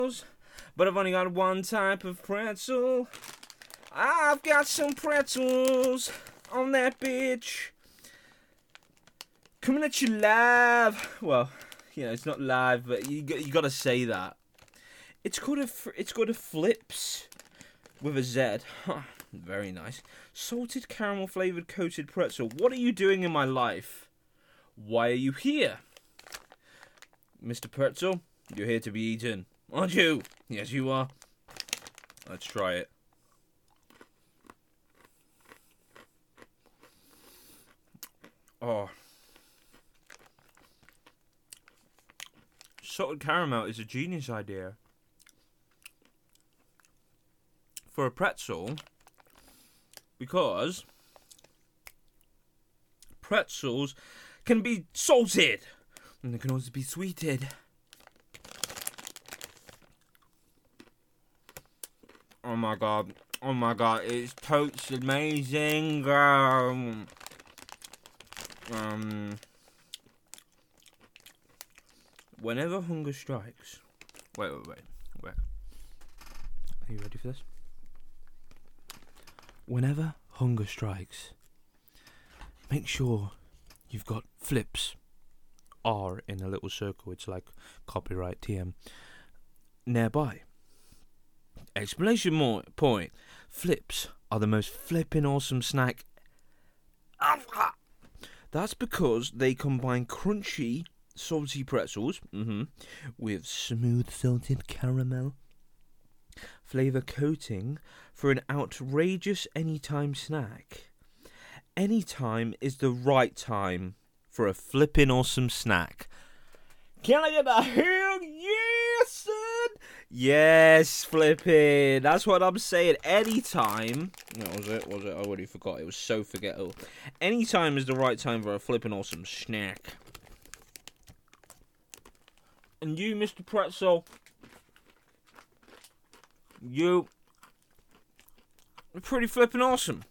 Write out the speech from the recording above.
but I've only got one type of pretzel. I've got some pretzels on that bitch. Coming at you live. Well, it's not live, but you got to say that. It's called a Flips with a Z. Huh, very nice. Salted caramel flavored coated pretzel. What are you doing in my life? Why are you here? Mr. Pretzel, you're here to be eaten, aren't you? Yes, you are. Let's try it. Oh. Salted caramel is a genius idea for a pretzel because pretzels can be salted and they can also be sweetened. Oh my god, it's totes amazing. Whenever hunger strikes... Wait. Are you ready for this? Whenever hunger strikes, make sure you've got Flips. R in a little circle. It's like copyright TM. Nearby. Explanation point. Flips are the most flippin' awesome snack. That's because they combine crunchy, salty pretzels with smooth salted caramel flavor coating for an outrageous anytime snack. Anytime is the right time for a flippin' awesome snack. Can I get a hell yes, son? Yes, flippin'. That's what I'm saying. Anytime. What was it? I already forgot. It was so forgettable. Anytime is the right time for a flippin' awesome snack. And you, Mr. Pretzel, you're pretty flippin' awesome.